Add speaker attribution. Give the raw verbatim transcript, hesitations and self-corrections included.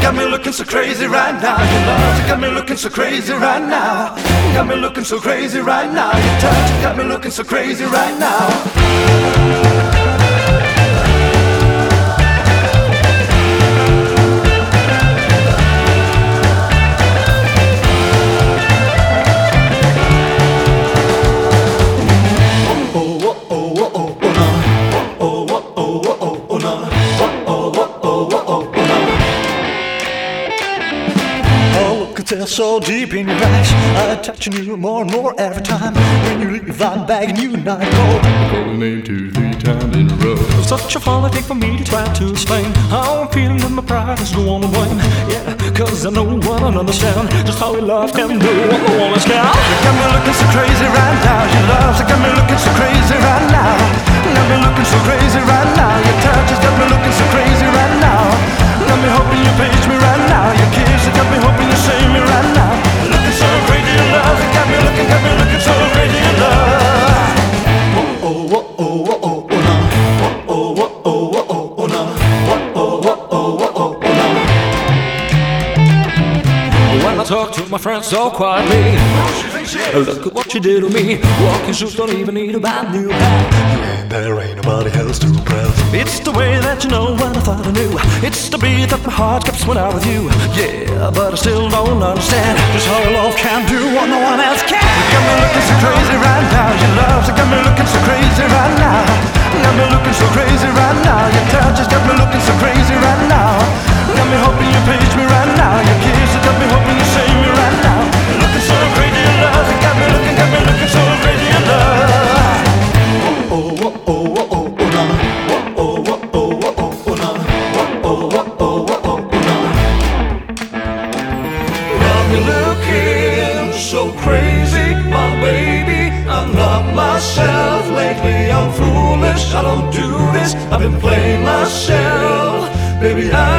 Speaker 1: got me looking so crazy right now. Your love, you got me looking so crazy right now. You got me looking so crazy right now. Your touch, you got me looking so crazy right now.
Speaker 2: They're so deep in your eyes, I'm touching you more and more every time. When you leave, I'm begging you not to go.
Speaker 3: Call your name two, three times in a row.
Speaker 2: Such a fun thing for me to try to explain how I'm feeling that my pride is going to wane. Yeah, cause I know I don't understand just how your love can do what the woman's can.
Speaker 1: You got me looking so crazy right now. Your love's got me looking so crazy right now. Got me looking so crazy right now. Your touch has got me looking so crazy right now. Got me hoping you page me right now. Your kiss has got me hoping you save me right now. Looking so crazy in love. You got me looking, got me looking so crazy in love. Oh oh oh oh oh oh oh no. Oh oh oh oh oh oh no. Oh oh oh oh oh oh no.
Speaker 2: When I talk to my friends so quietly, look at what you did to me. Walking shoes don't even need a brand new pair.
Speaker 4: And there ain't nobody else to impress.
Speaker 2: It's the way that you know what I thought I knew. It's the beat that my heart keeps when I'm with you. Yeah, but I still don't understand just how love can do what no one else can.
Speaker 1: You got me looking so crazy right now. Your love's got me looking so crazy right now. Got me looking so crazy right now. Your touch has got me looking so crazy right now. Got me hoping you page me right now. Your kiss has got me hoping you save me right now. Looking so crazy in love. You got me looking, got me looking so crazy in love. Oh oh oh oh oh oh oh no. Oh oh oh oh oh oh no. Oh oh oh oh oh oh no. Got me looking so crazy, my baby. I'm not myself lately. I'm foolish. I don't do this. I've been playing myself, baby. I